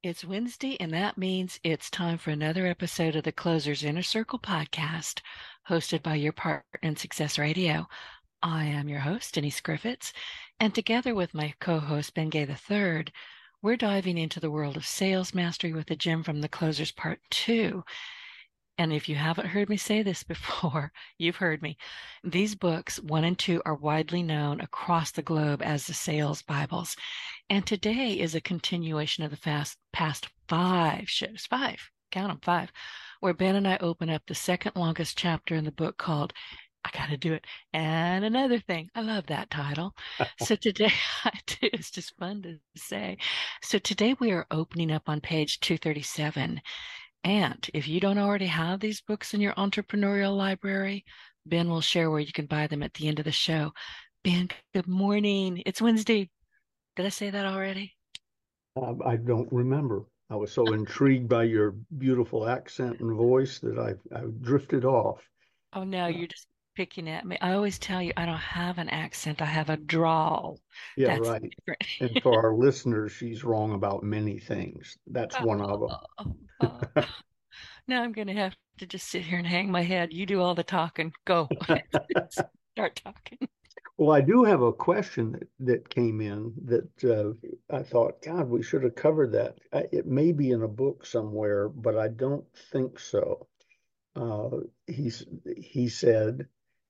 It's Wednesday, and that means it's time for another episode of the Closers Inner Circle podcast, hosted by your partner in Success Radio. I am your host, Denise Griffiths, and together with my co-host, Ben Gay III, we're diving into the world of sales mastery with the Gem from the Closers Part 2. And if you haven't heard me say this before, you've heard me. These books, 1 and 2, are widely known across the globe as the sales Bibles. And today is a continuation of the past 5 shows, count them, 5, where Ben and I open up the second longest chapter in the book called I Gotta Do It, and Another Thing. I love that title. So today, I do, it's just fun to say. So today we are opening up on page 237. And if you don't already have these books in your entrepreneurial library, Ben will share where you can buy them at the end of the show. Ben, good morning. It's Wednesday. Did I say that already? I don't remember. I was so intrigued by your beautiful accent and voice that I drifted off. Oh, no, Uh, you're just picking at me. I always tell you I don't have an accent. I have a drawl. yeah, That's right. And different. for our listeners, she's wrong about many things. That's one of them. Oh, oh. Now I'm going to have to just sit here and hang my head. You do all the talking. Go. Start talking. Well, I do have a question that came in that I thought, God, we should have covered that. It may be in a book somewhere, but I don't think so. Uh, he's, he said,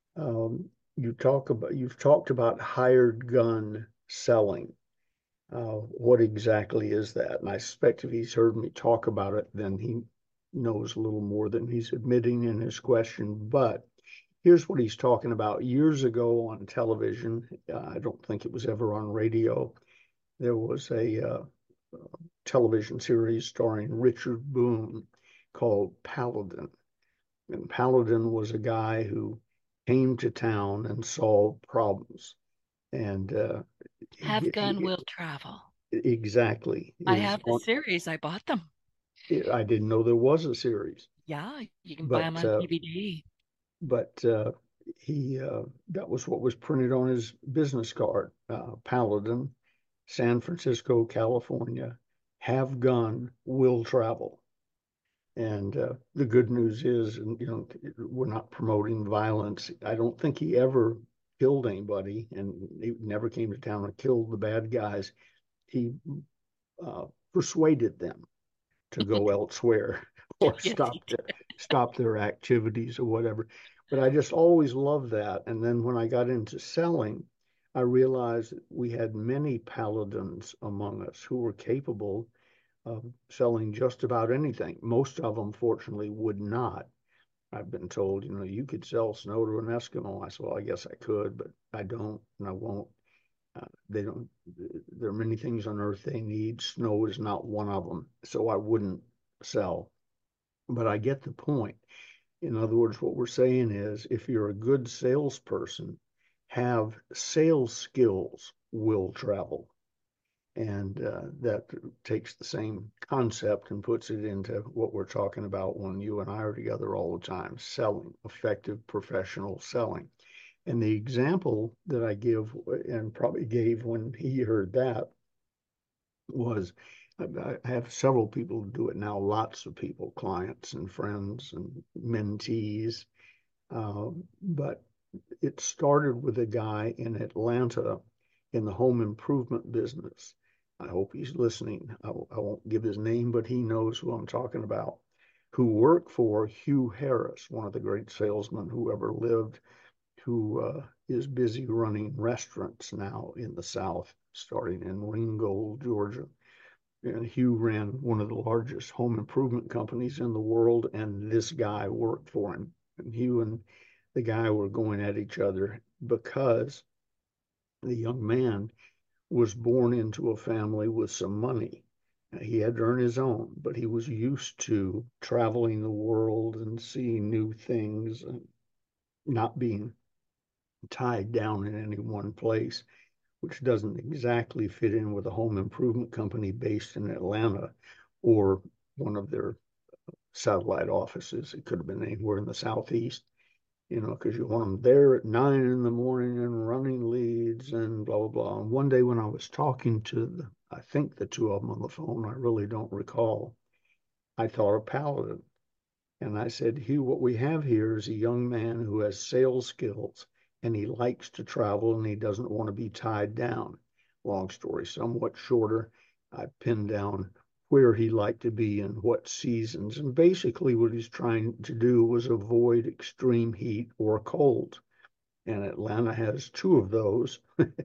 you've talked about hired gun selling. What exactly is that? And I suspect if he's heard me talk about it, then he knows a little more than he's admitting in his question. But here's what he's talking about. Years ago on television, I don't think it was ever on radio, there was a television series starring Richard Boone called Paladin. And Paladin was a guy who came to town and solved problems. And Have gun he will travel. exactly I is have the on. series. I bought them. I didn't know there was a series, Yeah, you can buy them but on DVD. but he that was what was printed on his business card. Paladin, San Francisco, California. Have gun, will travel. And the good news is, we're not promoting violence. I don't think he ever killed anybody, and he never came to town and killed the bad guys. He persuaded them to go elsewhere or Yes, stop their activities or whatever. But I just always loved that. And then when I got into selling, I realized that we had many paladins among us who were capable of selling just about anything. Most of them, fortunately, would not. I've been told, you could sell snow to an Eskimo. I said, well, I guess I could, but I don't and I won't. They don't, there are many things on earth they need. Snow is not one of them. So I wouldn't sell. But I get the point. In other words, what we're saying is if you're a good salesperson, have sales skills will travel. And that takes the same concept and puts it into what we're talking about when you and I are together all the time selling, effective professional selling. And the example that I give and probably gave when he heard that was I have several people who do it now, lots of people, clients and friends and mentees. But it started with a guy in Atlanta in the home improvement business. I hope he's listening. I won't give his name, but he knows who I'm talking about, who worked for Hugh Harris, one of the great salesmen who ever lived, who is busy running restaurants now in the South, starting in Ringgold, Georgia. And Hugh ran one of the largest home improvement companies in the world, and this guy worked for him. And Hugh and the guy were going at each other because the young man was born into a family with some money. He had to earn his own, but he was used to traveling the world and seeing new things and not being tied down in any one place, which doesn't exactly fit in with a home improvement company based in Atlanta or one of their satellite offices. It could have been anywhere in the Southeast. because you want them there at 9 in the morning and running leads and blah, blah, blah. And one day when I was talking to I think the two of them on the phone, I really don't recall, I thought of Paladin. And I said, Hugh, what we have here is a young man who has sales skills and he likes to travel and he doesn't want to be tied down. Long story somewhat shorter, I pinned down where he liked to be and what seasons. And basically, what he's trying to do was avoid extreme heat or cold. And Atlanta has two of those.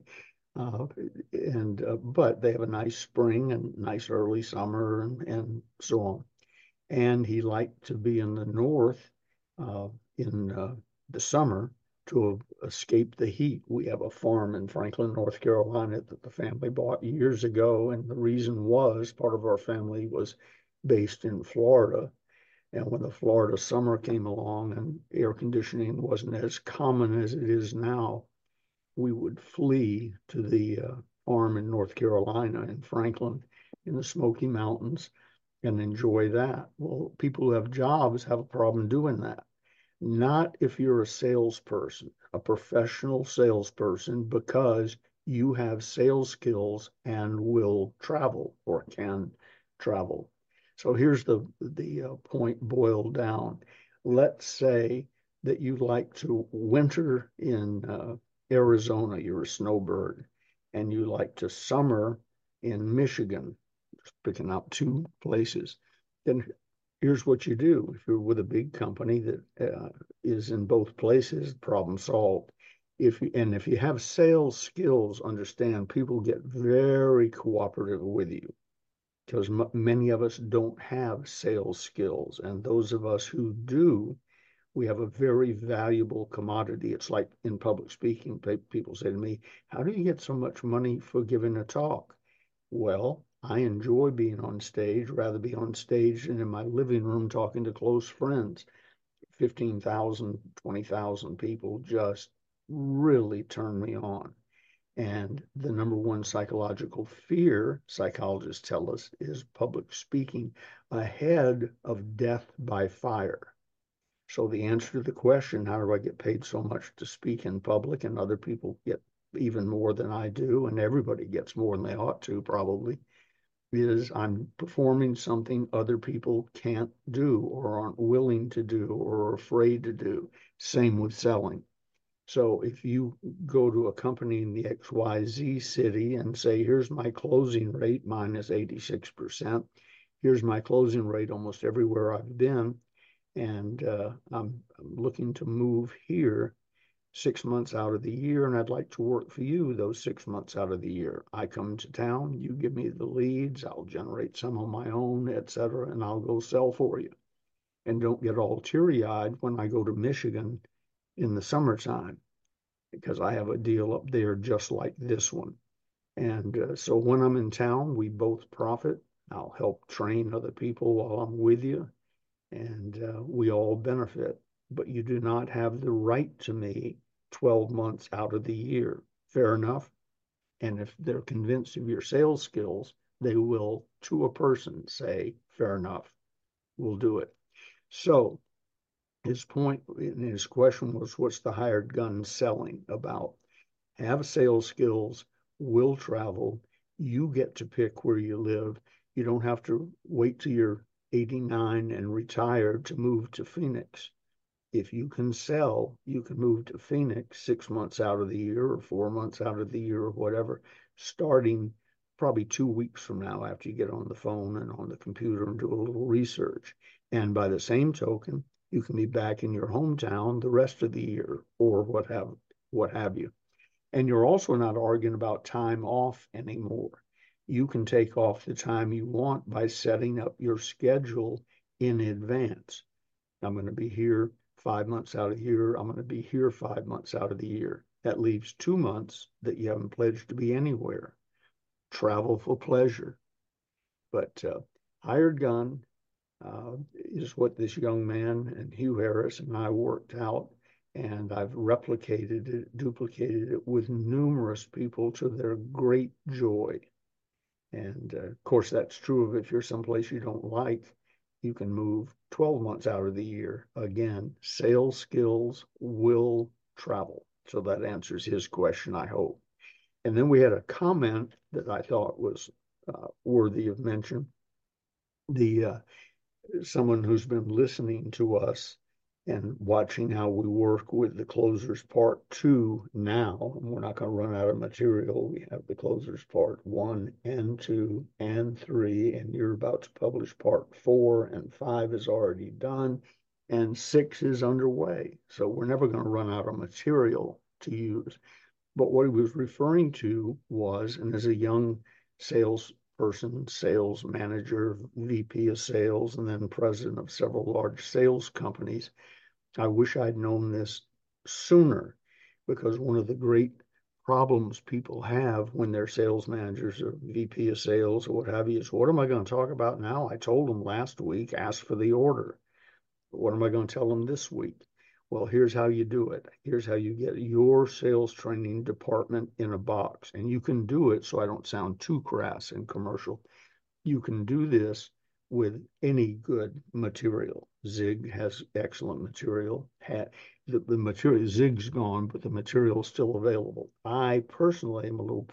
But they have a nice spring and nice early summer and so on. And he liked to be in the north in the summer to escape the heat. We have a farm in Franklin, North Carolina that the family bought years ago, and the reason was part of our family was based in Florida. And when the Florida summer came along and air conditioning wasn't as common as it is now, we would flee to the farm in North Carolina in Franklin in the Smoky Mountains and enjoy that. Well, people who have jobs have a problem doing that. Not if you're a salesperson, a professional salesperson, because you have sales skills and will travel or can travel. So here's the point boiled down. Let's say that you like to winter in Arizona, you're a snowbird, and you like to summer in Michigan, just picking out two places. Then here's what you do. If you're with a big company that is in both places, problem solved. If you have sales skills, understand people get very cooperative with you because many of us don't have sales skills, and those of us who do, we have a very valuable commodity. It's like in public speaking, people say to me, "How do you get so much money for giving a talk?" Well, I enjoy being on stage, rather be on stage than in my living room talking to close friends. 15,000, 20,000 people just really turn me on. And the number one psychological fear, psychologists tell us, is public speaking ahead of death by fire. So the answer to the question, how do I get paid so much to speak in public and other people get even more than I do, and everybody gets more than they ought to probably, is I'm performing something other people can't do or aren't willing to do or are afraid to do. Same with selling. So if you go to a company in the XYZ city and say, here's my closing rate minus 86%, here's my closing rate almost everywhere I've been, and I'm looking to move here 6 months out of the year, and I'd like to work for you those 6 months out of the year. I come to town, you give me the leads, I'll generate some on my own, etc., and I'll go sell for you. And don't get all teary-eyed when I go to Michigan in the summertime, because I have a deal up there just like this one. And so when I'm in town, we both profit. I'll help train other people while I'm with you, and we all benefit. But you do not have the right to me 12 months out of the year. Fair enough? And if they're convinced of your sales skills, they will, to a person, say, fair enough, we'll do it. So his point in his question was, what's the hired gun selling about? Have sales skills, will travel. You get to pick where you live. You don't have to wait till you're 89 and retired to move to Phoenix. If you can sell, you can move to Phoenix 6 months out of the year or 4 months out of the year or whatever, starting probably 2 weeks from now after you get on the phone and on the computer and do a little research. And by the same token, you can be back in your hometown the rest of the year or what have you. And you're also not arguing about time off anymore. You can take off the time you want by setting up your schedule in advance. I'm going to be here 5 months out of the year. I'm going to be here 5 months out of the year. That leaves 2 months that you haven't pledged to be anywhere. Travel for pleasure. But hired gun is what this young man and Hugh Harris and I worked out. And I've replicated it, duplicated it with numerous people to their great joy. And of course, that's true of if you're someplace you don't like, you can move 12 months out of the year. Again, sales skills will travel. So that answers his question, I hope. And then we had a comment that I thought was worthy of mention. The someone who's been listening to us and watching how we work with the closers part 2 now, and we're not going to run out of material. We have the closers part 1 and 2 and 3, and you're about to publish part 4, and 5 is already done, and 6 is underway. So we're never going to run out of material to use. But what he was referring to was, and as a young salesperson, sales manager, VP of sales, and then president of several large sales companies, I wish I'd known this sooner, because one of the great problems people have when they're sales managers or VP of sales or what have you is, what am I going to talk about now? I told them last week, ask for the order. What am I going to tell them this week? Well, here's how you do it. Here's how you get your sales training department in a box. And you can do it, so I don't sound too crass and commercial. You can do this with any good material. Zig has excellent material. The material, Zig's gone, but the material is still available. I personally am a little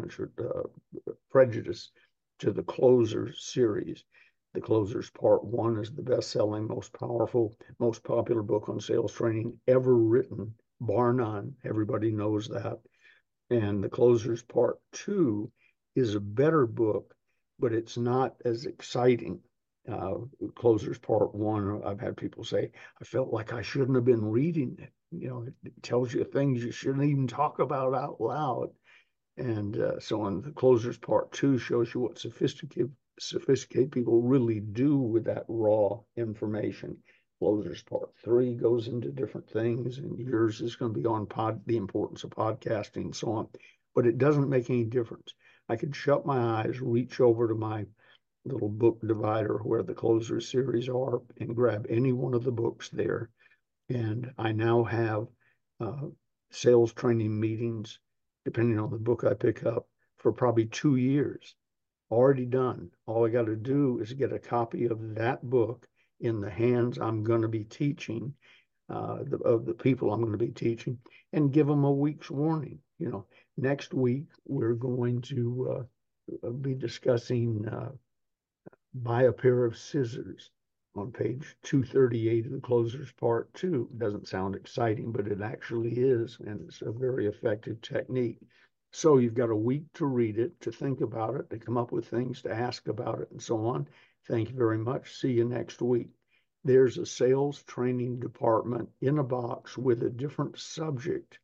prejudiced to the Closers series. The Closers Part 1 is the best-selling, most powerful, most popular book on sales training ever written, bar none. Everybody knows that. And the Closers Part 2 is a better book, but it's not as exciting. Closers Part 1, I've had people say, I felt like I shouldn't have been reading it. It tells you things you shouldn't even talk about out loud. And so on, the Closers Part 2 shows you what sophisticated people really do with that raw information. Closers Part 3 goes into different things, and yours is going to be on the importance of podcasting and so on. But it doesn't make any difference. I could shut my eyes, reach over to my little book divider where the Closers series are, and grab any one of the books there. And I now have sales training meetings, depending on the book I pick up, for probably 2 years. Already done. All I got to do is get a copy of that book in the hands I'm going to be teaching, of the people I'm going to be teaching, and give them a week's warning. Next week we're going to be discussing buy a pair of scissors on page 238 of the Closers Part 2. Doesn't sound exciting, but it actually is, and it's a very effective technique. So you've got a week to read it, to think about it, to come up with things to ask about it, and so on. Thank you very much. See you next week. There's a sales training department in a box with a different subject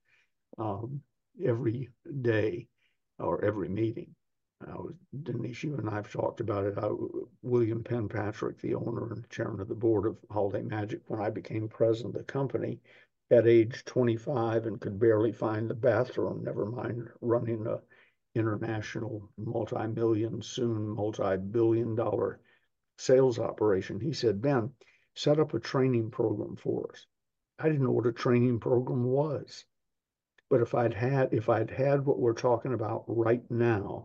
every day or every meeting. Denise, you and I have talked about it. William Penpatrick, the owner and chairman of the board of Holiday Magic, when I became president of the company at age 25 and could barely find the bathroom, never mind running a international multi-million, soon multi-billion-dollar sales operation. He said, Ben, set up a training program for us. I didn't know what a training program was. But if I'd had what we're talking about right now,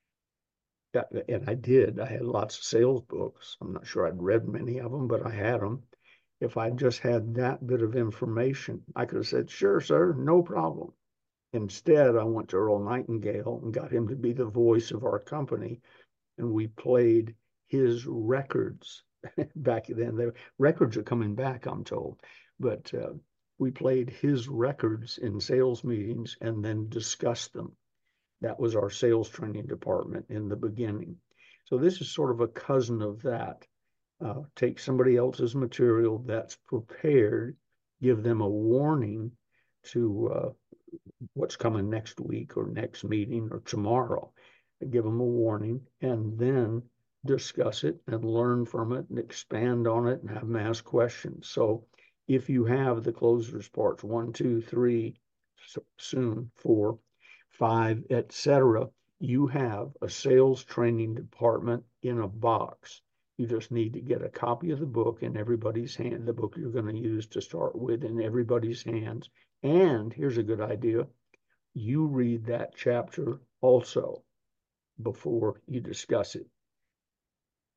and I did. I had lots of sales books. I'm not sure I'd read many of them, but I had them. If I just had that bit of information, I could have said, sure, sir, no problem. Instead, I went to Earl Nightingale and got him to be the voice of our company, and we played his records. Back then, the records are coming back, I'm told, but we played his records in sales meetings and then discussed them. That was our sales training department in the beginning. So this is sort of a cousin of that. Take somebody else's material that's prepared, give them a warning to what's coming next week or next meeting or tomorrow. Give them a warning, and then discuss it and learn from it and expand on it and have them ask questions. So if you have the Closers Parts 1, 2, 3, soon 4, 5, etc., you have a sales training department in a box. You just need to get a copy of the book in everybody's hand, the book you're going to use to start with, in everybody's hands. And here's a good idea. You read that chapter also before you discuss it.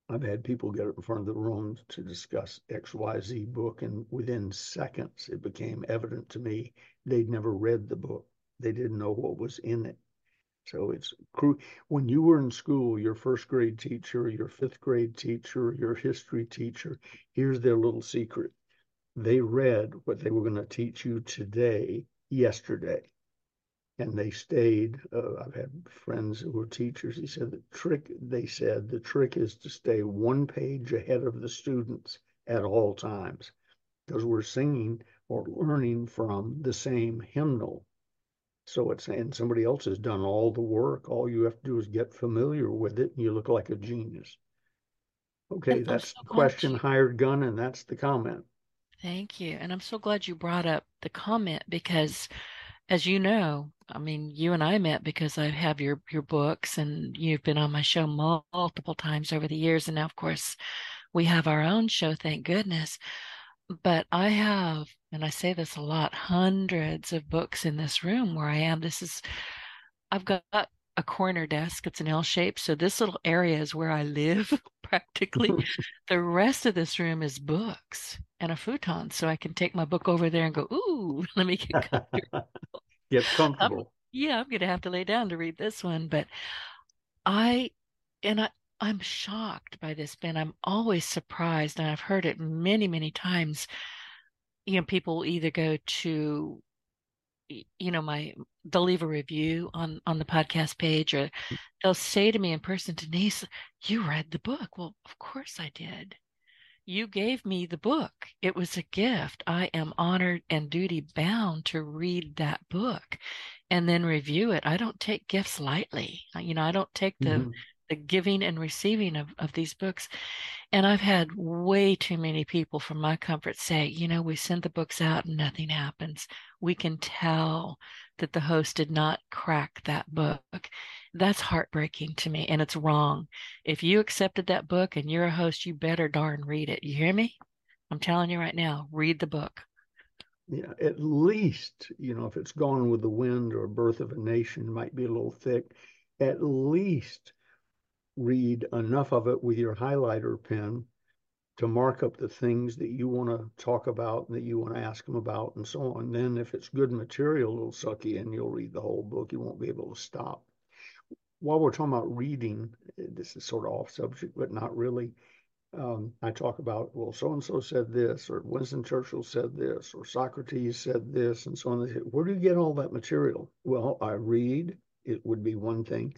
I've had people get up in front of the room to discuss XYZ book, and within seconds, it became evident to me they'd never read the book. They didn't know what was in it. So it's when you were in school, your first grade teacher, your fifth grade teacher, your history teacher, here's their little secret. They read what they were going to teach you today, yesterday, and they stayed. I've had friends who were teachers. They said the trick is to stay one page ahead of the students at all times, because we're singing or learning from the same hymnal. So it's, and somebody else has done all the work. All you have to do is get familiar with it, and you look like a genius. And Okay, I'm that's so the glad question, you, hired gun, and that's the comment. thank you. And I'm so glad you brought up the comment because, as you know, I mean, you and I met because I have your books and you've been on my show multiple times over the years. And now, of course, we have our own show, thank goodness. But I have, and I say this a lot, hundreds of books in this room where I am. I've got a corner desk. It's an L shape. So this little area is where I live practically. The rest of this room is books and a futon. So I can take my book over there and go, ooh, let me get comfortable. Get I'm, comfortable. yeah, I'm going to have to lay down to read this one. But I, and I'm shocked by this, Ben. I'm always surprised. And I've heard it many, many times. People either go to my they'll leave a review on the podcast page, or they'll say to me in person, Denise, you read the book. Well, of course I did. You gave me the book. It was a gift. I am honored and duty bound to read that book and then review it. I don't take gifts lightly. I don't take Mm-hmm. the giving and receiving of these books. And I've had way too many people from my comfort say, we send the books out and nothing happens. We can tell that the host did not crack that book. That's heartbreaking to me, and it's wrong. If you accepted that book and you're a host, you better darn read it. You hear me? I'm telling you right now, read the book. Yeah, at least, if it's Gone with the Wind or Birth of a Nation, might be a little thick. At least read enough of it with your highlighter pen to mark up the things that you want to talk about and that you want to ask them about and so on. Then if it's good material, it'll suck you in. You'll read the whole book. You won't be able to stop. While we're talking about reading, this is sort of off subject, but not really. I talk about, well, so-and-so said this, or Winston Churchill said this, or Socrates said this, and so on. They say, where do you get all that material? Well, I read. It would be one thing.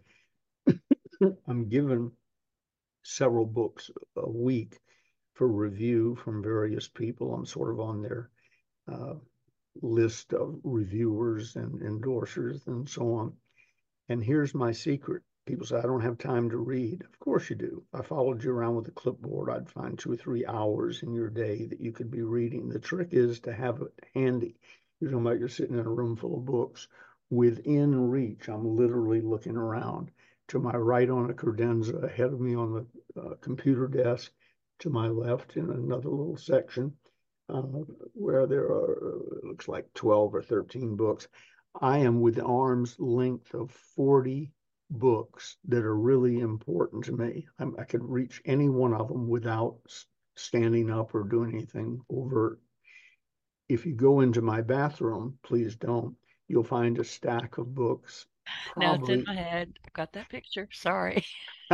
I'm given several books a week for review from various people. I'm sort of on their uh, list of reviewers and endorsers and so on. And here's my secret. People say, I don't have time to read. Of course you do. If I followed you around with a clipboard, I'd find 2 or 3 hours in your day that you could be reading. The trick is to have it handy. You're talking about you're sitting in a room full of books within reach. I'm literally looking around. To my right on a credenza, ahead of me on the computer desk, to my left in another little section uh, where there are, it looks like 12 or 13 books. I am with arm's length of 40 books that are really important to me. I could reach any one of them without standing up or doing anything overt. If you go into my bathroom, please don't, you'll find a stack of books, Now it's in probably. my head. I've got that picture. Sorry.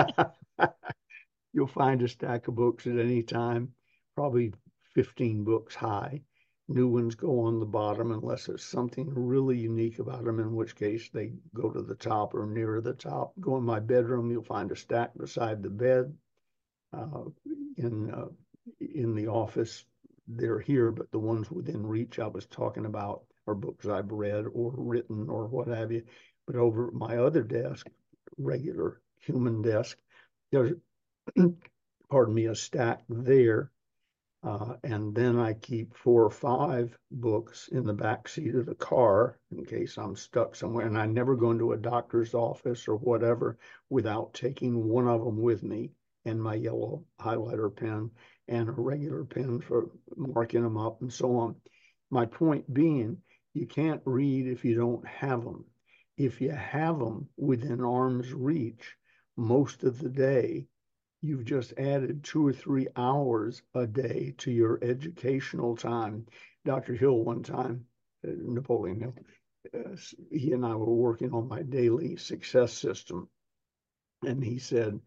You'll find a stack of books at any time, probably 15 books high. New ones go on the bottom unless there's something really unique about them, in which case they go to the top or near the top. Go in my bedroom, you'll find a stack beside the bed. Uh, in uh, in the office, they're here, but the ones within reach I was talking about are books I've read or written or what have you. But over at my other desk, regular human desk, there's pardon me, a stack there. And then I keep 4 or 5 books in the back seat of the car in case I'm stuck somewhere. And I never go into a doctor's office or whatever without taking one of them with me and my yellow highlighter pen and a regular pen for marking them up and so on. My point being, you can't read if you don't have them. If you have them within arm's reach most of the day, you've just added 2 or 3 hours a day to your educational time. Dr. Hill, one time, Napoleon Hill, he and I were working on my daily success system. And he said,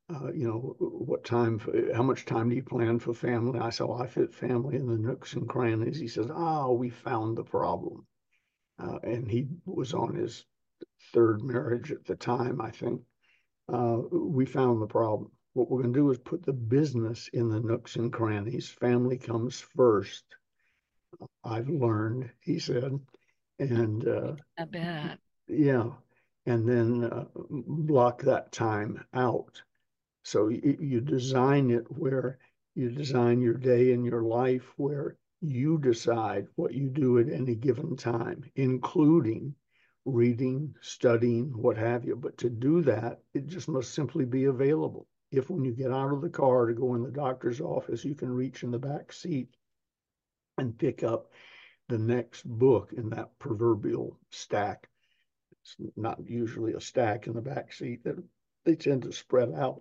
how much time do you plan for family? I said, well, I fit family in the nooks and crannies. He says, we found the problem. And he was on his third marriage at the time, I think. We found the problem. What we're going to do is put the business in the nooks and crannies. Family comes first. I've learned, he said. And I bet. yeah, and then block that time out. So you design it where you design your day and your life where you decide what you do at any given time, including reading, studying, what have you. But to do that, it just must simply be available. If when you get out of the car to go in the doctor's office, you can reach in the back seat and pick up the next book in that proverbial stack. It's not usually a stack in the back seat. They tend to spread out,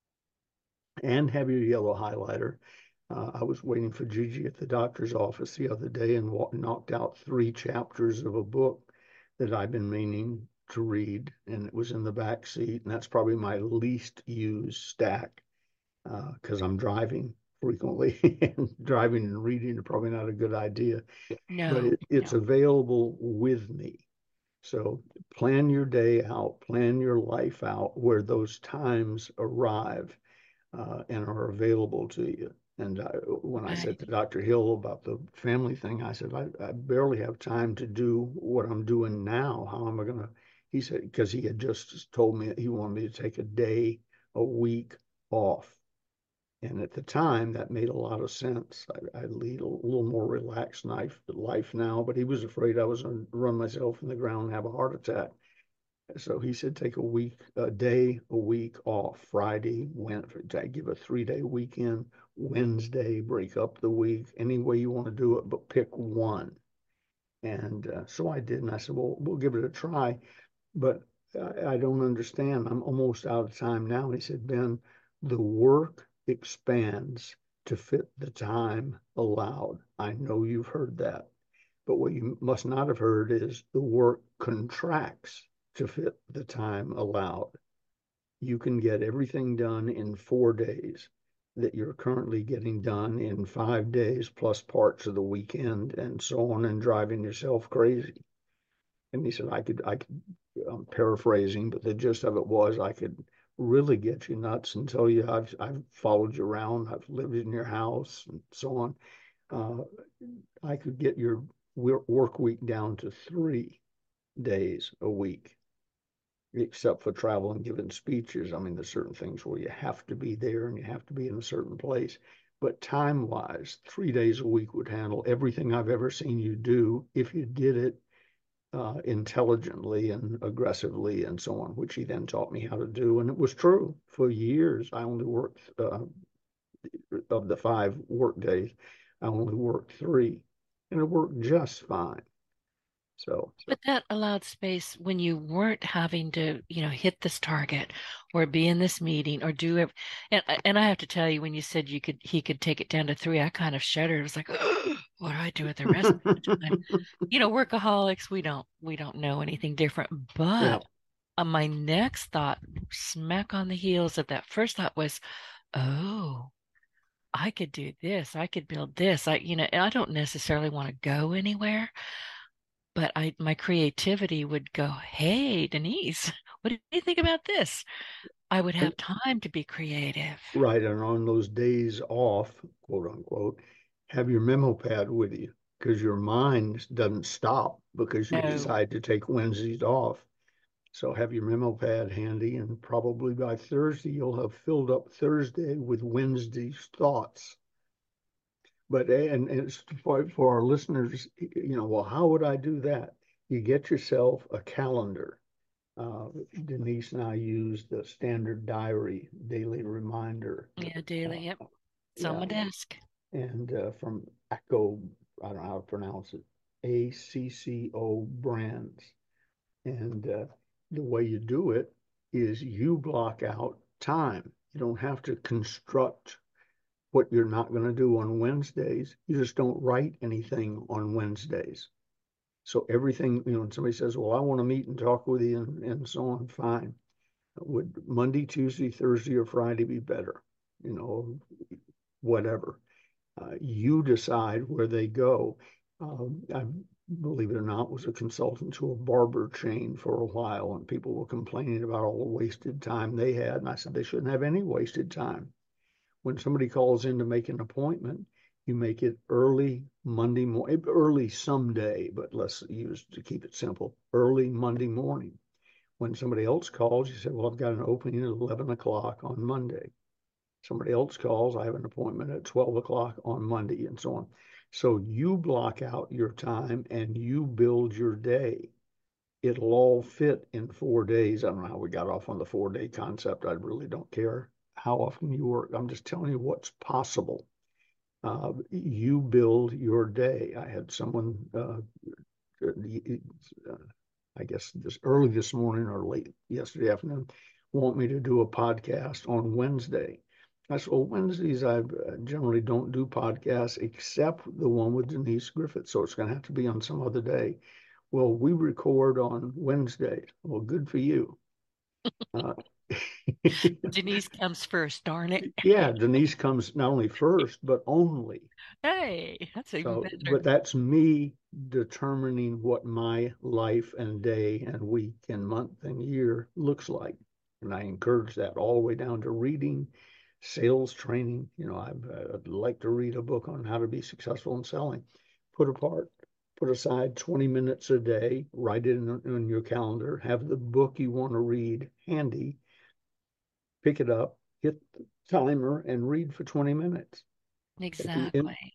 and have your yellow highlighter. I was waiting for Gigi at the doctor's office the other day and knocked out 3 chapters of a book that I've been meaning to read, and it was in the back seat. And that's probably my least used stack because I'm driving frequently, and driving and reading are probably not a good idea. But No, it's no. available with me. So plan your day out, plan your life out where those times arrive and are available to you. And when I said to Right. Dr. Hill about the family thing, I said, I barely have time to do what I'm doing now. How am I going to? He said, because he had just told me he wanted me to take a day, a week off. And at the time, that made a lot of sense. I lead a little more relaxed life now, but he was afraid I was going to run myself in the ground and have a heart attack. So he said, take a day, a week off. Friday, Wednesday, give a 3-day weekend. Wednesday, break up the week. Any way you want to do it, but pick one. And so I did. And I said, well, we'll give it a try. But I don't understand. I'm almost out of time now. And he said, Ben, the work expands to fit the time allowed. I know you've heard that. But what you must not have heard is the work contracts to fit the time allowed. You can get everything done in 4 days that you're currently getting done in 5 days, plus parts of the weekend and so on, and driving yourself crazy. And he said, I'm paraphrasing, but the gist of it was I could really get you nuts and tell you I've followed you around, I've lived in your house and so on. Uh, I could get your work week down to 3 days a week, except for travel and giving speeches. I mean, there's certain things where you have to be there and you have to be in a certain place. But time wise, 3 days a week would handle everything I've ever seen you do if you did it intelligently and aggressively and so on, which he then taught me how to do. And it was true. For years, I only worked, of the 5 work days, I only worked 3, and it worked just fine. So, But that allowed space when you weren't having to, hit this target or be in this meeting or do it. And I have to tell you, when you said he could take it down to 3, I kind of shuddered. It was like, what do I do with the rest of the time? Workaholics, we don't know anything different. yeah, But my next thought, smack on the heels of that first thought, was, oh, I could do this. I could build this. And I don't necessarily want to go anywhere, but my creativity would go, hey, Denise, what do you think about this? I would and have time to be creative. right. And on those days off, quote unquote, have your memo pad with you because your mind doesn't stop because you No, decide to take Wednesdays off. So have your memo pad handy, and probably by Thursday, you'll have filled up Thursday with Wednesday's thoughts. But and it's for our listeners, well, how would I do that? You get yourself a calendar. Denise and I use the standard diary daily reminder. yeah, daily. Yep. It's on Yeah, my desk. and from Acco, I don't know how to pronounce it, ACCO brands. And the way you do it is you block out time. You don't have to construct what you're not going to do on Wednesdays. You just don't write anything on Wednesdays. So everything, when somebody says, well, I want to meet and talk with you and so on, fine. Would Monday, Tuesday, Thursday, or Friday be better? Whatever. You decide where they go. I believe it or not, was a consultant to a barber chain for a while, and people were complaining about all the wasted time they had. And I said they shouldn't have any wasted time. When somebody calls in to make an appointment, you make it early Monday morning, early someday, but let's use to keep it simple, early Monday morning. When somebody else calls, you say, well, I've got an opening at 11 o'clock on Monday. Somebody else calls, I have an appointment at 12 o'clock on Monday, and so on. So you block out your time and you build your day. It'll all fit in 4 days. I don't know how we got off on the 4-day concept. I really don't care how often you work. I'm just telling you what's possible. You build your day. I had someone, I guess this early this morning or late yesterday afternoon, want me to do a podcast on Wednesday. I said, well, Wednesdays I generally don't do podcasts except the one with Denise Griffith. So it's going to have to be on some other day. Well, we record on Wednesdays. Well, good for you. Denise comes first, darn it. Yeah, Denise comes not only first, but only. Hey, that's even So, better. but that's me determining what my life and day and week and month and year looks like. And I encourage that all the way down to reading, sales training. I'd like to read a book on how to be successful in selling. Put aside 20 minutes a day, write it in your calendar, have the book you want to read handy, pick it up, hit the timer, and read for 20 minutes. At the end, Exactly.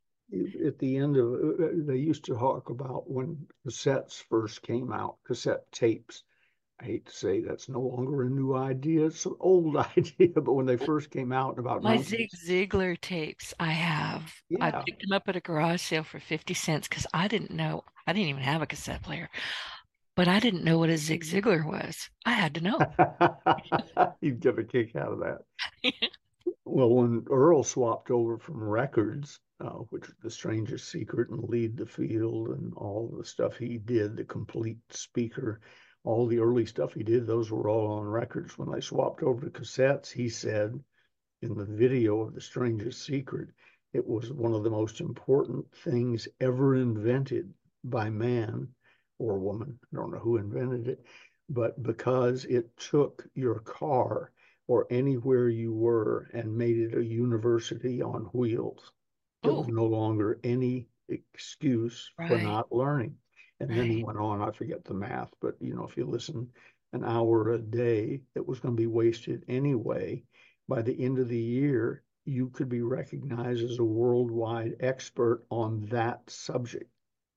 of they used to talk about when cassettes first came out, cassette tapes. I hate to say that's no longer a new idea, it's an old idea, but when they first came out about My 19, Zig Ziglar tapes I have. I yeah. picked them up at a garage sale for 50 cents because I didn't know. I didn't even have a cassette player, but I didn't know what a Zig Ziglar was. I had to know. You'd get a kick out of that. Well, when Earl swapped over from records, which is The Strangest Secret and Lead the Field and all the stuff he did, the complete speaker, all the early stuff he did, those were all on records. When they swapped over to cassettes, he said in the video of The Strangest Secret, it was one of the most important things ever invented by man or woman. I don't know who invented it, but because it took your car or anywhere you were and made it a university on wheels. There was Oh, no longer any excuse for right, not learning. And then he right. went on, I forget the math, but if you listen an hour a day that was going to be wasted anyway, by the end of the year, you could be recognized as a worldwide expert on that subject.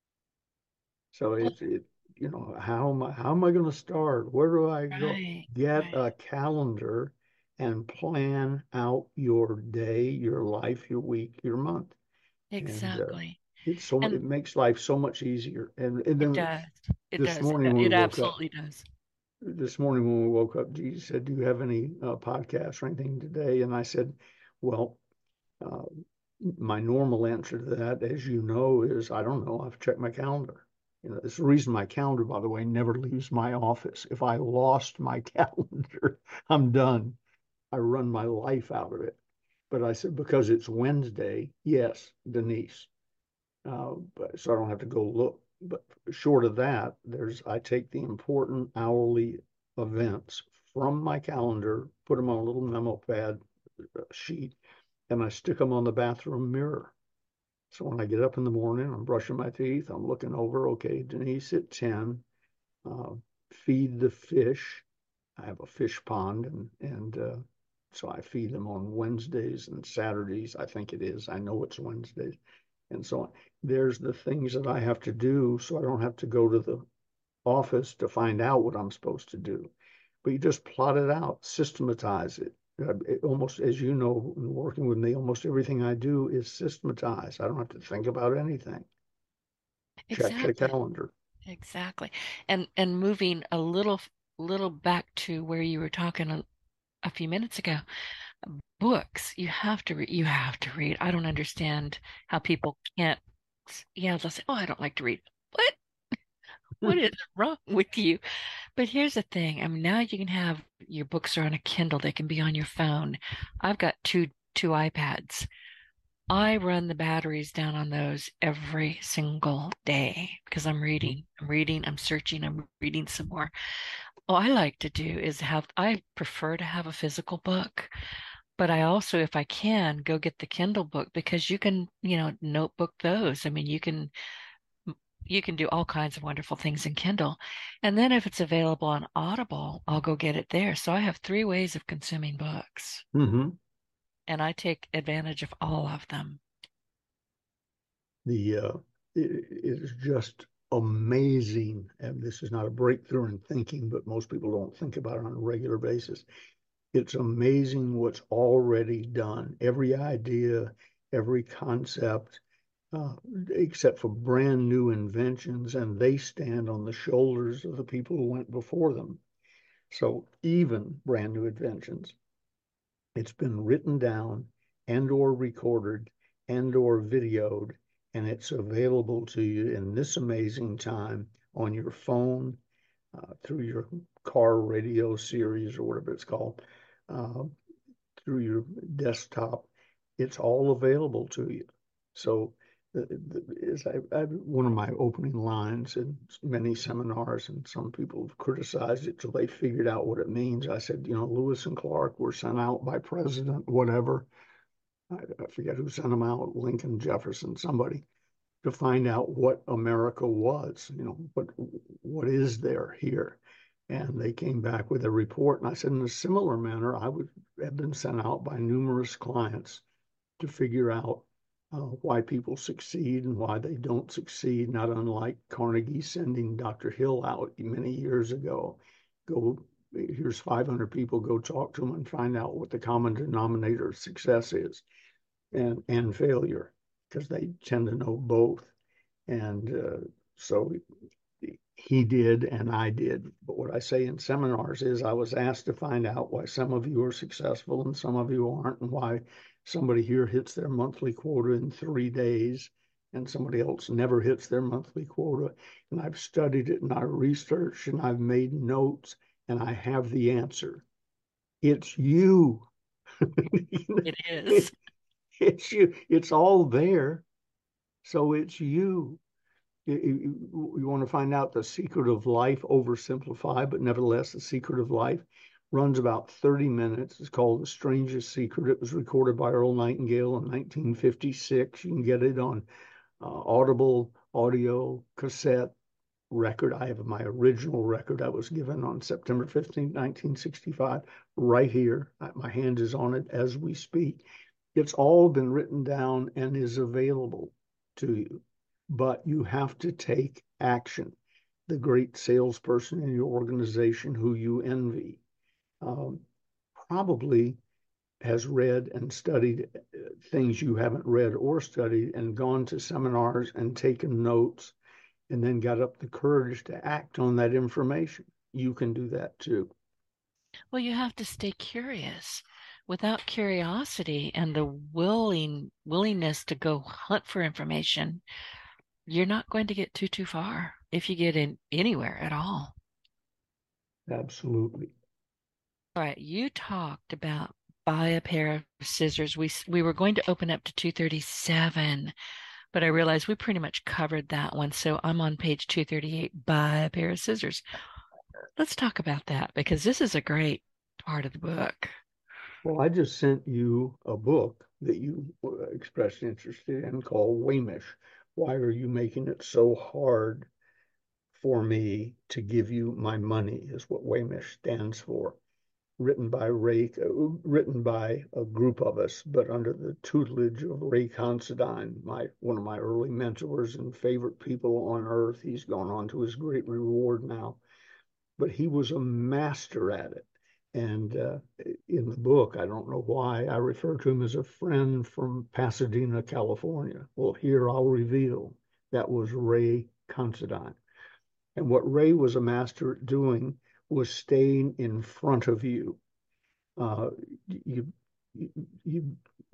So how am I going to start? Where do I go? Right, Get right. a calendar and plan out your day, your life, your week, your month, and Exactly. it And makes life so much easier. And it then does. It this does. morning when we It woke up, absolutely does. Jesus said, "Do you have any podcasts or anything today?" And I said, "Well." Uh, my normal answer to that, as you know, is I don't know. I've checked my calendar. It's the reason my calendar, by the way, never leaves my office. If I lost my calendar, I'm done. I run my life out of it. But I said, because it's Wednesday, yes, Denise. But so I don't have to go look. But short of that, I take the important hourly events from my calendar, put them on a little memo pad sheet, and I stick them on the bathroom mirror. So when I get up in the morning, I'm brushing my teeth, I'm looking over, okay, Denise at 10, uh, feed the fish. I have a fish pond, and so I feed them on Wednesdays and Saturdays. I think it is. I know it's Wednesdays, and so on. There's the things that I have to do, so I don't have to go to the office to find out what I'm supposed to do. But you just plot it out, systematize it. Almost, as you know, working with me, almost everything I do is systematized. I don't have to think about anything. Check the Exactly. calendar. Exactly. And moving a little back to where you were talking a few minutes ago, books. You have to read. I don't understand how people can't. Yeah, they'll say, "Oh, I don't like to read." What? What is wrong with you? But here's the thing. I mean, now you can have your books are on a Kindle. They can be on your phone. I've got two iPads. I run the batteries down on those every single day because I'm searching, I'm reading some more. What I like to do is I prefer to have a physical book, but I also, if I can, go get the Kindle book because you can, notebook those. I mean, you can do all kinds of wonderful things in Kindle. And then if it's available on Audible, I'll go get it there. So I have three ways of consuming books, Mm-hmm. and I take advantage of all of them. The it is just amazing, and this is not a breakthrough in thinking, but most people don't think about it on a regular basis. It's amazing what's already done. Every idea, every concept, uh, except for brand new inventions, and they stand on the shoulders of the people who went before them. So even brand new inventions, it's been written down and or recorded and or videoed, and it's available to you in this amazing time on your phone, through your car radio series or whatever it's called, uh, through your desktop. It's all available to you. So, one of my opening lines in many seminars, and some people have criticized it till they figured out what it means. I said, Lewis and Clark were sent out by President whatever. I forget who sent them out, Lincoln, Jefferson, somebody, to find out what America was, what is there here. And they came back with a report. And I said, in a similar manner, I would have been sent out by numerous clients to figure out why people succeed and why they don't succeed, not unlike Carnegie sending Dr. Hill out many years ago. Go, here's 500 people, go talk to them and find out what the common denominator of success is and failure, because they tend to know both. And so he did and I did. But what I say in seminars is I was asked to find out why some of you are successful and some of you aren't, and why somebody here hits their monthly quota in 3 days and somebody else never hits their monthly quota. And I've studied it and I researched and I've made notes and I have the answer. It's you. It is. It's you. It's all there. So it's you. You want to find out the secret of life, oversimplified, but nevertheless, the secret of life runs about 30 minutes. It's called The Strangest Secret. It was recorded by Earl Nightingale in 1956. You can get it on Audible, audio, cassette, record. I have my original record that was given on September 15th, 1965, right here. My hand is on it as we speak. It's all been written down and is available to you, but you have to take action. The great salesperson in your organization who you envy um, probably has read and studied things you haven't read or studied, and gone to seminars and taken notes, and then got up the courage to act on that information. You can do that too. Well, you have to stay curious. Without curiosity and the willingness to go hunt for information, you're not going to get too far if you get in anywhere at all. Absolutely. All right, you talked about buy a pair of scissors. We were going to open up to 237, but I realized we pretty much covered that one. So I'm on page 238, buy a pair of scissors. Let's talk about that because this is a great part of the book. Well, I just sent you a book that you expressed interest in called Wamish. Why are you making it so hard for me to give you my money? Is what Wamish stands for. Written by a group of us, but under the tutelage of Ray Considine, one of my early mentors and favorite people on earth. He's gone on to his great reward now, but he was a master at it. And in the book, I don't know why, I refer to him as a friend from Pasadena, California. Well, here I'll reveal that was Ray Considine. And what Ray was a master at doing was staying in front of you. Uh, you you,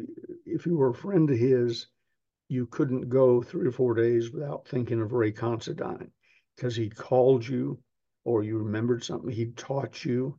if you were a friend of his, you couldn't go 3 or 4 days without thinking of Ray Considine because he called you, or you remembered something he taught you,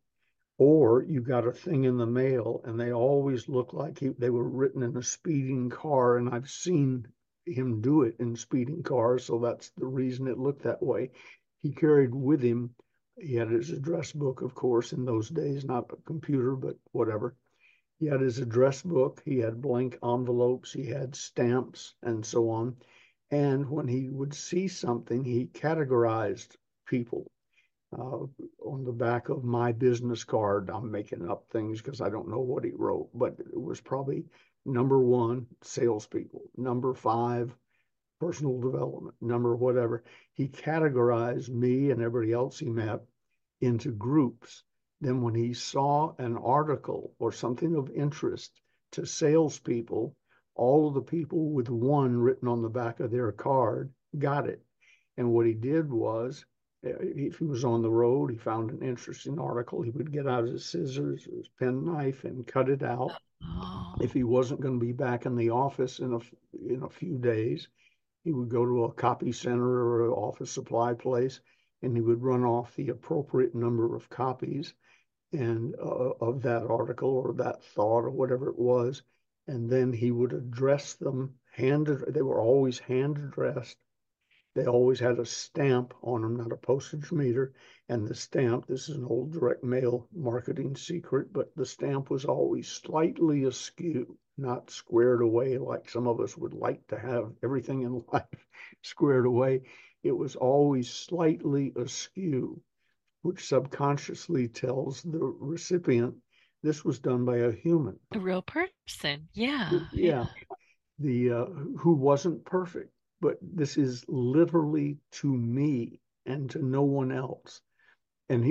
or you got a thing in the mail and they always looked like they were written in a speeding car. And I've seen him do it in speeding cars, so that's the reason it looked that way. He carried with him, he had his address book, of course, in those days, not a computer, but whatever. He had his address book, he had blank envelopes, he had stamps, and so on. And when he would see something, he categorized people. Uh, on the back of my business card, I'm making up things because I don't know what he wrote, but it was probably number one, salespeople, number five, personal development, number whatever. He categorized me and everybody else he met into groups. Then when he saw an article or something of interest to salespeople, all of the people with one written on the back of their card got it. And what he did was, if he was on the road, he found an interesting article, he would get out his scissors, his penknife, and cut it out. Oh, If he wasn't going to be back in the office in a few days, he would go to a copy center or an office supply place, and he would run off the appropriate number of copies and of that article or that thought or whatever it was, and then he would address them. They were always hand addressed. They always had a stamp on them, not a postage meter. And the stamp, this is an old direct mail marketing secret, but the stamp was always slightly askew, not squared away like some of us would like to have everything in life squared away. It was always slightly askew, which subconsciously tells the recipient this was done by a human. a real person. Yeah. Yeah. Yeah, the who wasn't perfect, but this is literally to me and to no one else. And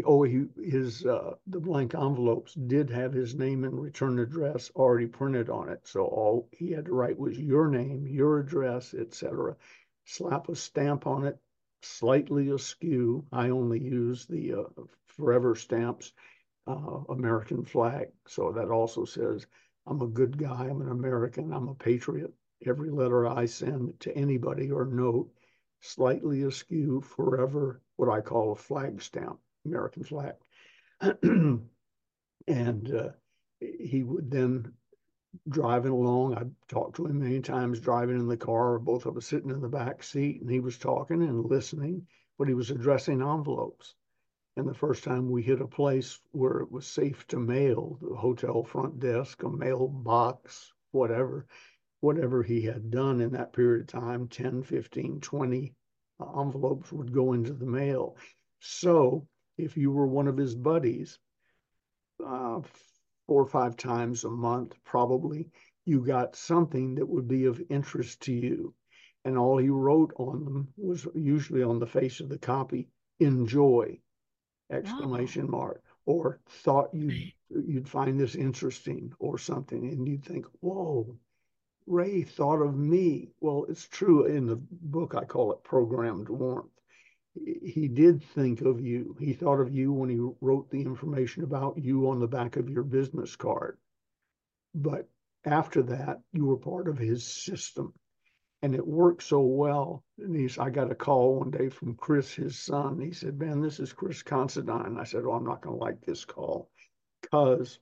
his the blank envelopes did have his name and return address already printed on it. So all he had to write was your name, your address, etc. Slap a stamp on it, slightly askew. I only use the forever stamps, American flag. So that also says I'm a good guy, I'm an American, I'm a patriot. Every letter I send to anybody or note, slightly askew, forever, what I call a flag stamp, American flag. And he would then driving along. I talked to him many times driving in the car, both of us sitting in the back seat, and he was talking and listening, but he was addressing envelopes. And the first time we hit a place where it was safe to mail, the hotel front desk, a mailbox, whatever he had done in that period of time, 10, 15, 20 envelopes would go into the mail. So if you were one of his buddies, 4 or 5 times a month, probably, you got something that would be of interest to you. And all he wrote on them was usually on the face of the copy, enjoy, Oh, exclamation mark, or thought right. you'd find this interesting or something. And you'd think, whoa, Ray thought of me. Well, it's true. In the book, I call it programmed warmth. He did think of you. He thought of you when he wrote the information about you on the back of your business card. But after that, you were part of his system. And it worked so well. And I got a call one day from Chris, his son. He said, "Man, this is Chris Considine." I said, "Oh, I'm not going to like this call because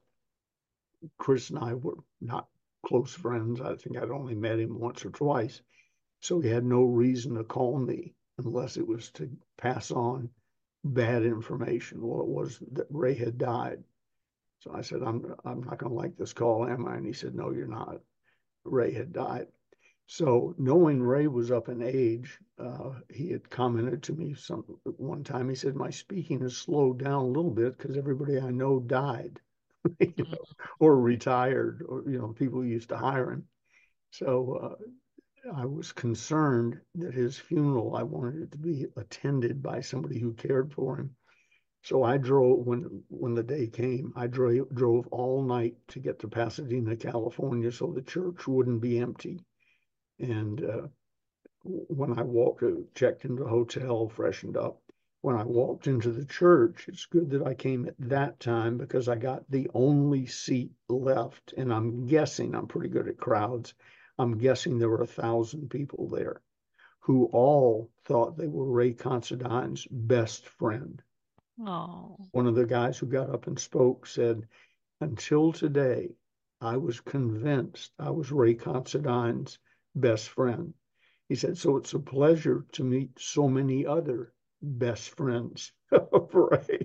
Chris and I were not close friends. I think I'd only met him once or twice. So he had no reason to call me unless it was to pass on bad information. Well, it was that Ray had died. So I said, I'm not going to like this call, am I?" And he said, "No, you're not. Ray had died." So knowing Ray was up in age, he had commented to me one time. He said, "My speaking has slowed down a little bit because everybody I know died, you know, or retired, or people used to hire him." So I was concerned that his funeral, I wanted it to be attended by somebody who cared for him. So I drove when the day came. I drove all night to get to Pasadena, California, so the church wouldn't be empty. And when I checked into the hotel, freshened up, when I walked into the church, it's good that I came at that time because I got the only seat left. And I'm guessing, I'm pretty good at crowds. I'm guessing there were 1,000 people there who all thought they were Ray Considine's best friend. Oh, One of the guys who got up and spoke said, until today, I was convinced I was Ray Considine's best friend. He said, so it's a pleasure to meet so many other best friends of Ray.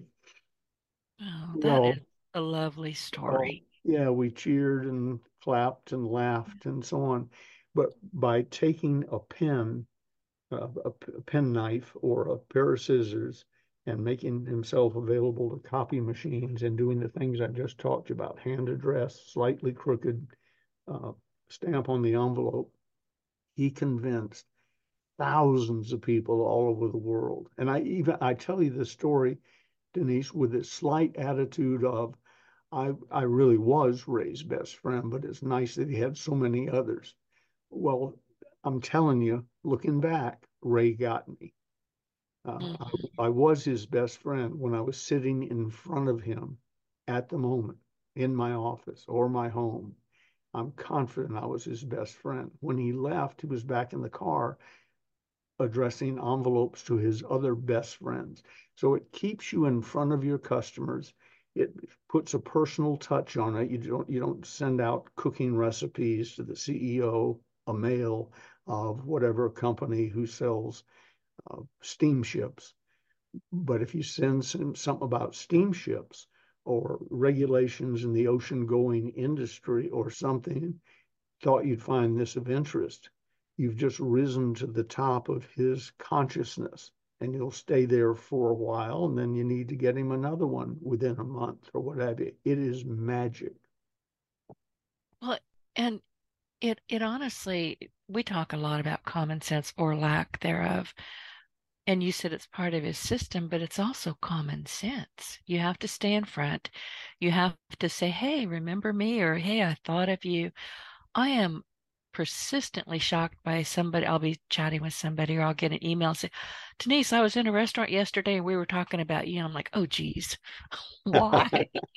oh, We that is all, a lovely story. yeah, we cheered and clapped and laughed and so on. But by taking a pen, a pen knife or a pair of scissors and making himself available to copy machines and doing the things I just talked about, hand address, slightly crooked, uh, stamp on the envelope, he convinced thousands of people all over the world. And I tell you this story, Denise, with this slight attitude of I really was Ray's best friend, but it's nice that he had so many others. Well, I'm telling you, looking back, Ray got me. Mhm. I was his best friend when I was sitting in front of him at the moment in my office or my home. I'm confident I was his best friend. When he left, he was back in the car addressing envelopes to his other best friends. So it keeps you in front of your customers. It puts a personal touch on it. You don't send out cooking recipes to the CEO, a mail of whatever company who sells steamships. But if you send something about steamships or regulations in the ocean going industry or something, thought you'd find this of interest. You've just risen to the top of his consciousness and you'll stay there for a while and then you need to get him another one within a month or what have you. It is magic. Well, and it honestly, we talk a lot about common sense or lack thereof. And you said it's part of his system, but it's also common sense. You have to stay in front. You have to say, hey, remember me? Or hey, I thought of you. I am persistently shocked by somebody. I'll be chatting with somebody or I'll get an email and say, Denise, I was in a restaurant yesterday and we were talking about you. And I'm like, oh, geez, why?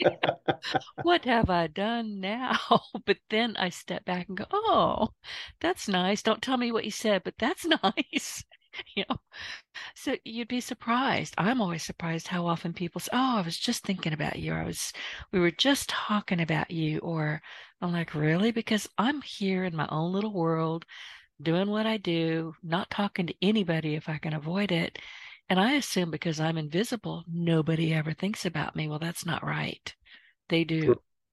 What have I done now? But then I step back and go, oh, that's nice. Don't tell me what you said, but that's nice. You know, so you'd be surprised. I'm always surprised how often people say, oh, I was just thinking about you. We were just talking about you. Or I'm like, really? Because I'm here in my own little world, doing what I do, not talking to anybody if I can avoid it. And I assume because I'm invisible, nobody ever thinks about me. Well, that's not right. They do.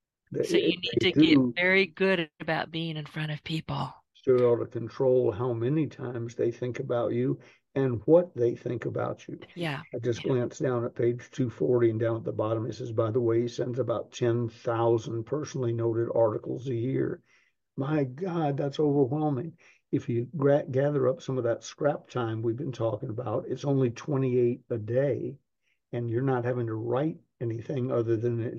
So you need They to get do very good about being in front of people. so out of control how many times they think about you and what they think about you. Yeah. I just Yeah. glanced down at page 240 and down at the bottom it says, by the way, he sends about 10,000 personally noted articles a year. My God, that's overwhelming. If you gather up some of that scrap time we've been talking about, it's only 28 a day, and you're not having to write anything other than,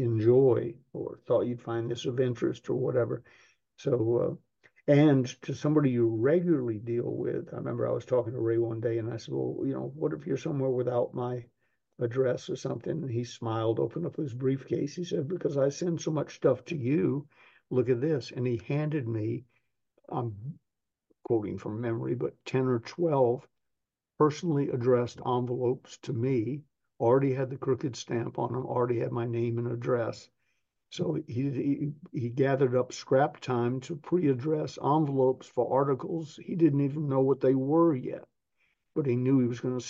enjoy or thought you'd find this of interest or whatever. So, and to somebody you regularly deal with, I remember I was talking to Ray one day and I said, well, what if you're somewhere without my address or something? And he smiled, opened up his briefcase. He said, because I send so much stuff to you, look at this. And he handed me, I'm quoting from memory, but 10 or 12 personally addressed envelopes to me, already had the crooked stamp on them, already had my name and address. So he gathered up scrap time to pre-address envelopes for articles. He didn't even know what they were yet, but he knew he was going to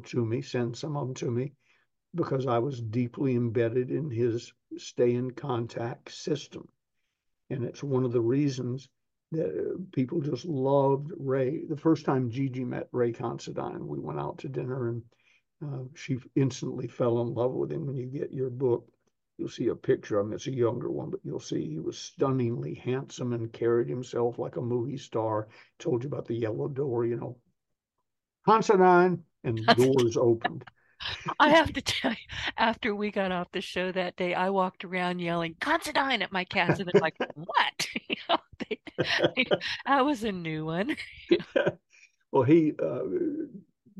send some of them to me because I was deeply embedded in his stay in contact system. And it's one of the reasons that people just loved Ray. The first time Gigi met Ray Considine, we went out to dinner and she instantly fell in love with him. When you get your book, you'll see a picture of him. It's a younger one, but you'll see he was stunningly handsome and carried himself like a movie star. Told you about the yellow door, Considine, and doors opened. I have to tell you, after we got off the show that day, I walked around yelling "Considine" at my cats, and they're like, "What?" That was a new one. Well, he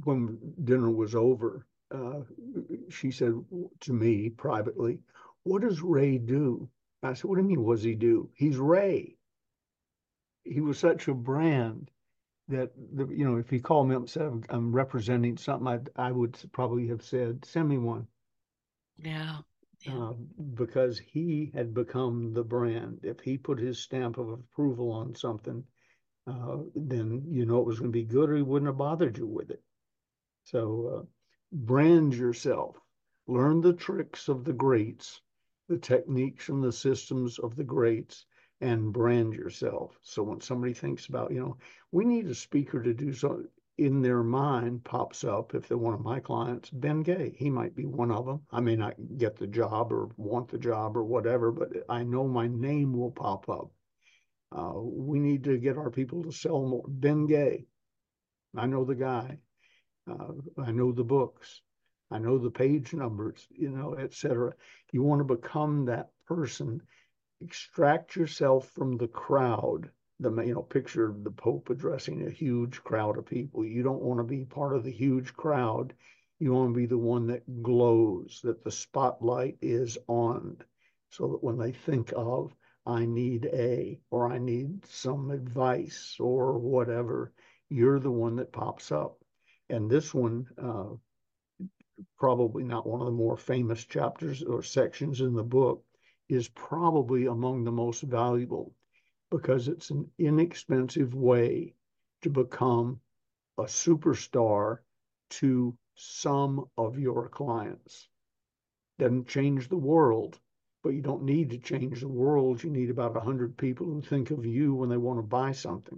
when dinner was over, she said to me privately, "What does Ray do?" I said, "What do you mean, what does he do? He's Ray." He was such a brand that, if he called me up and said, "I'm representing something," I would probably have said, "Send me one." Yeah. Yeah. uh, because he had become the brand. If he put his stamp of approval on something, then it was going to be good, or he wouldn't have bothered you with it. So brand yourself, learn the tricks of the greats, the techniques and the systems of the greats, and brand yourself. So when somebody thinks about, we need a speaker to do so, in their mind pops up, if they're one of my clients, Ben Gay. He might be one of them. I may not get the job or want the job or whatever, but I know my name will pop up. We need to get our people to sell more. Ben Gay. I know the guy. I know the books. I know the page numbers, et cetera. You want to become that person. Extract yourself from the crowd. Picture the Pope addressing a huge crowd of people. You don't want to be part of the huge crowd. You want to be the one that glows, that the spotlight is on, so that when they think of, I need or I need some advice or whatever, you're the one that pops up. And this one, probably not one of the more famous chapters or sections in the book, is probably among the most valuable, because it's an inexpensive way to become a superstar to some of your clients. Doesn't change the world, but you don't need to change the world. You need about 100 people who think of you when they want to buy something.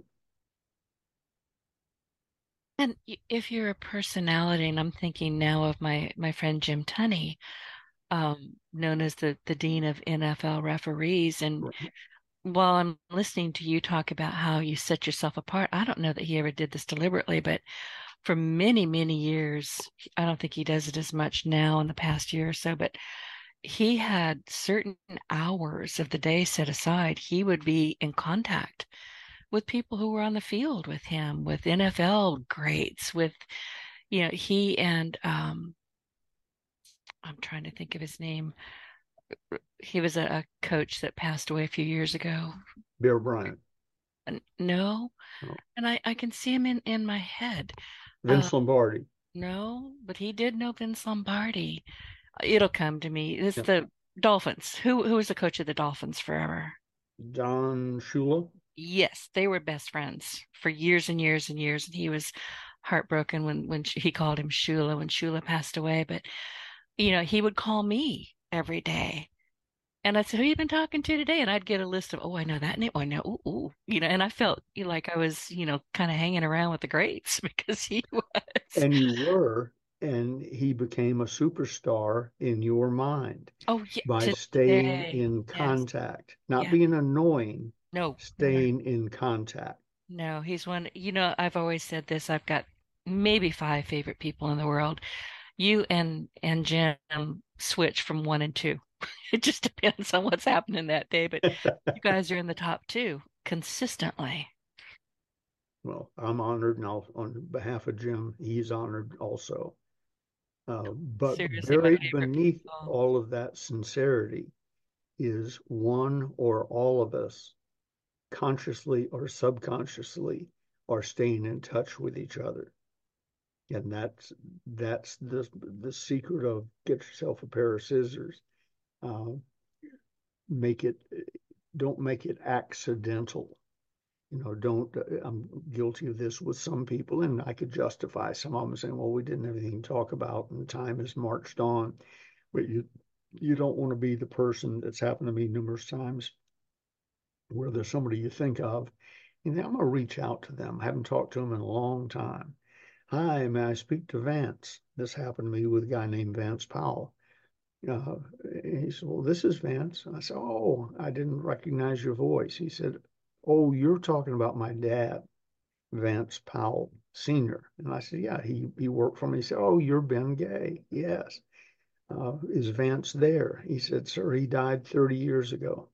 And if you're a personality, and I'm thinking now of my friend Jim Tunney, known as the dean of NFL referees. And Right. while I'm listening to you talk about how you set yourself apart, I don't know that he ever did this deliberately, but for many, many years, I don't think he does it as much now in the past year or so, but he had certain hours of the day set aside. He would be in contact with people who were on the field with him, with NFL greats, with, he and I'm trying to think of his name. He was a coach that passed away a few years ago. Bear Bryant. No, No. and I can see him in my head. Uh, Vince Lombardi. no, but he did know Vince Lombardi. It'll come to me. It's Yeah. the Dolphins. Who was the coach of the Dolphins forever? Don Shula. Yes, they were best friends for years and years and years. And he was heartbroken when he called him Shula when Shula passed away. But he would call me every day. And I'd say, who you been talking to today? And I'd get a list of, oh, I know that name. Oh, I know, ooh, ooh. And I felt like I was, kind of hanging around with the greats because he was. And you were, and he became a superstar in your mind Oh, yeah, by staying today. in Yes. contact, not Yeah. being annoying, No, never. staying in contact. No, he's one. I've always said this. I've got maybe five favorite people in the world. You and Jim switch from one and two. It just depends on what's happening that day, but you guys are in the top two consistently. Well, I'm honored, and on behalf of Jim, he's honored also. But Seriously, my buried favorite beneath people. all of that sincerity is one or all of us, consciously or subconsciously, are staying in touch with each other. And that's the secret of get yourself a pair of scissors. Uh, make it don't make it accidental. Don't. I'm guilty of this with some people, and I could justify some of them saying, "Well, we didn't have anything to talk about, and time has marched on." But you don't want to be the person that's happened to me numerous times, where there's somebody you think of, and I'm gonna reach out to them. I haven't talked to them in a long time. Hi, may I speak to Vance? This happened to me with a guy named Vance Powell. Uh, he said, "Well, this is Vance." I said, "Oh, I didn't recognize your voice." He said, "Oh, you're talking about my dad, Vance Powell Sr." And I said, "Yeah, he worked for me." He said, "Oh, you're Ben Gay." Yes. Is Vance there? He said, "Sir, he died 30 years ago."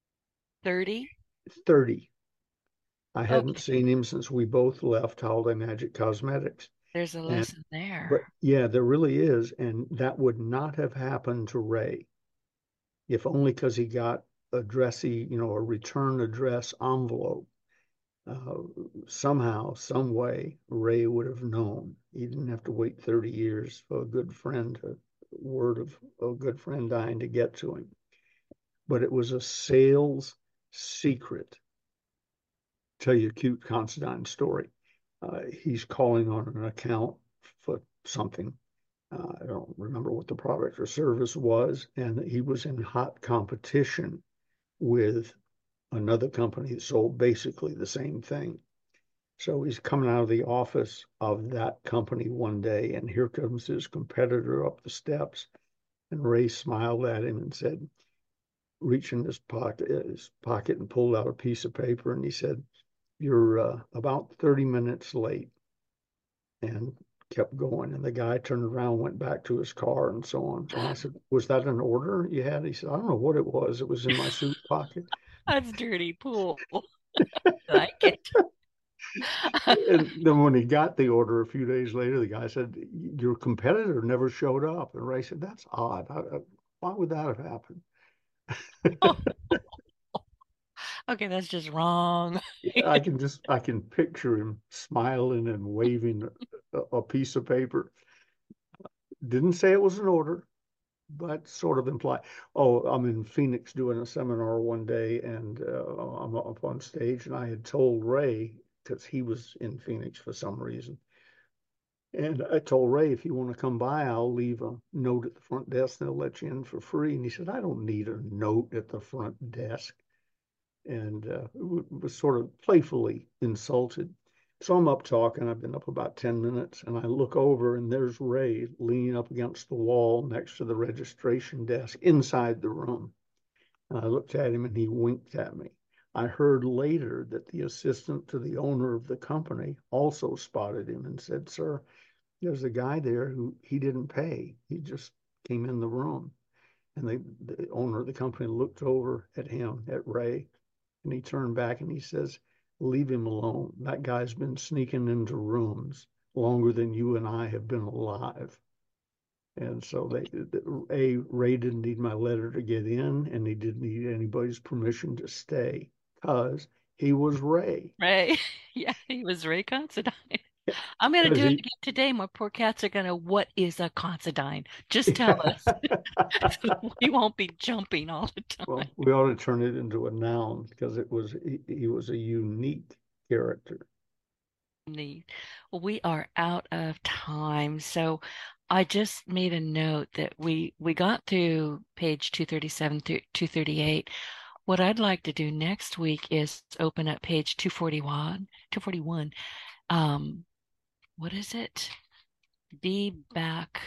30? 30. I hadn't Okay. seen him since we both left Holiday Magic Cosmetics. There's a And lesson but there. yeah, there really is, and that would not have happened to Ray if only because he got a return address envelope. Uh, Somehow, some way, Ray would have known. He didn't have to wait 30 years for word of a good friend dying to get to him. But it was a sales secret. Tell you a cute Considine story. He's calling on an account for something. I don't remember what the product or service was, and he was in hot competition with another company that sold basically the same thing. So he's coming out of the office of that company one day, and here comes his competitor up the steps. And Ray smiled at him and said, reached in his pocket and pulled out a piece of paper, and he said, "You're about 30 minutes late," and kept going. And the guy turned around, went back to his car, and so on. And I said, "Was that an order you had?" He said, "I don't know what it was. It was in my suit pocket." That's dirty pool. Like it. And then when he got the order a few days later, the guy said, "Your competitor never showed up." And Ray said, "That's odd. Why would that have happened?" Okay, that's just wrong. I can picture him smiling and waving a piece of paper. Didn't say it was an order, but sort of implied. Oh, I'm in Phoenix doing a seminar one day, and I'm up on stage, and I had told Ray because he was in Phoenix for some reason. And I told Ray, if you want to come by, I'll leave a note at the front desk. They'll let you in for free. And he said, I don't need a note at the front desk. And was sort of playfully insulted. So I'm up talking. I've been up about 10 minutes. And I look over, and there's Ray leaning up against the wall next to the registration desk inside the room. And I looked at him, and he winked at me. I heard later that the assistant to the owner of the company also spotted him and said, "Sir, there's a guy there who he didn't pay. He just came in the room." And the owner of the company looked over at him, at Ray, and he turned back and he says, "Leave him alone. That guy's been sneaking into rooms longer than you and I have been alive." And so Ray didn't need my letter to get in, and he didn't need anybody's permission to stay because he was Ray. Ray. Yeah, he was Ray Considine. I'm going to Because do it he again today. My poor cats are going to, what is a Considine? Just tell us. So we won't be jumping all the time. Well, we ought to turn it into a noun because he was a unique character. Neat. Well, we are out of time. So I just made a note that we got through page 237 through 238. What I'd like to do next week is open up page 241. What is it? Be back,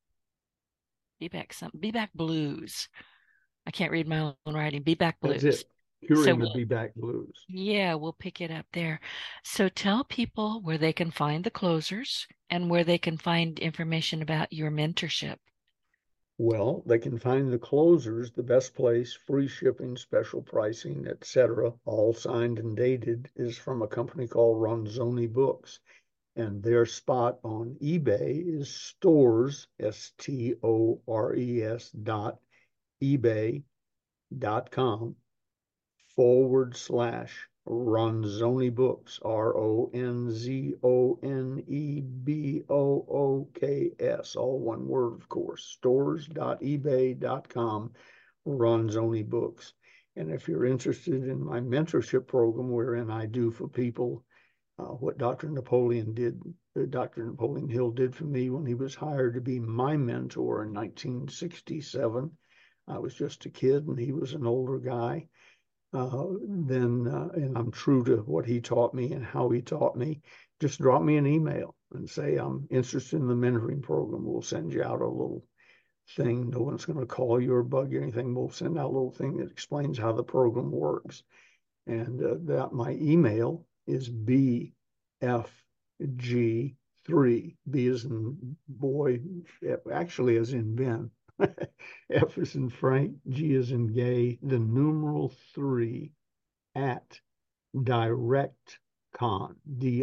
be back blues. I can't read my own writing. Be back That's blues. it. So Curing the we'll, Be Back Blues. yeah, we'll pick it up there. So tell people where they can find the closers and where they can find information about your mentorship. Well, they can find the closers, the best place, free shipping, special pricing, etc., all signed and dated, is from a company called Ronzoni Books. And their spot on eBay is stores, stores dot ebay.com /Ronzoni Books, RONZONEBOOKS, all one word, of course, stores.ebay.com, Ronzoni Books. And if you're interested in my mentorship program, wherein I do for people what Dr. Napoleon Hill did for me when he was hired to be my mentor in 1967. I was just a kid and he was an older guy. And I'm true to what he taught me and how he taught me. Just drop me an email and say, "I'm interested in the mentoring program." We'll send you out a little thing. No one's going to call you or bug you or anything. We'll send out a little thing that explains how the program works. And that my email is BFG3. B as in boy, actually as in Ben. F as in Frank, G as in gay, the numeral 3 at directcontact Directcon,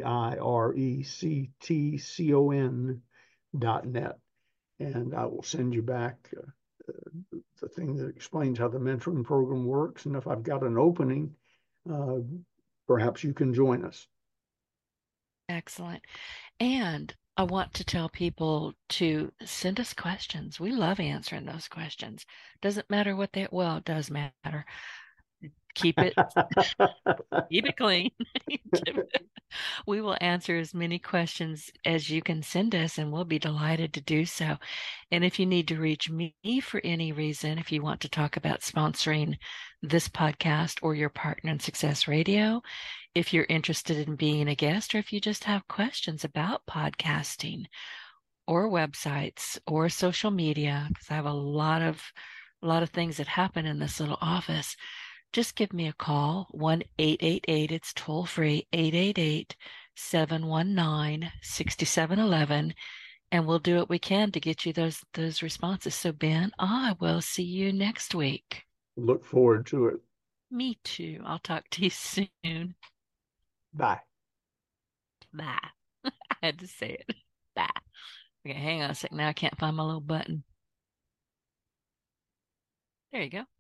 DIRECTCON.net. And I will send you back the thing that explains how the mentoring program works. And if I've got an opening, perhaps you can join us. Excellent. And I want to tell people to send us questions. We love answering those questions. Doesn't matter what they, well, it does matter. Keep it clean. We will answer as many questions as you can send us, and we'll be delighted to do so. And if you need to reach me for any reason, if you want to talk about sponsoring this podcast or your Partner in Success Radio, if you're interested in being a guest, or if you just have questions about podcasting or websites or social media, because I have a lot of things that happen in this little office, just give me a call, 1-888, it's toll free, 888-719-6711, and we'll do what we can to get you those responses. So Ben, I will see you next week. Look forward to it. Me too. I'll talk to you soon. Bye. Bye. I had to say it. Bye. Okay, hang on a sec. Now I can't find my little button. There you go.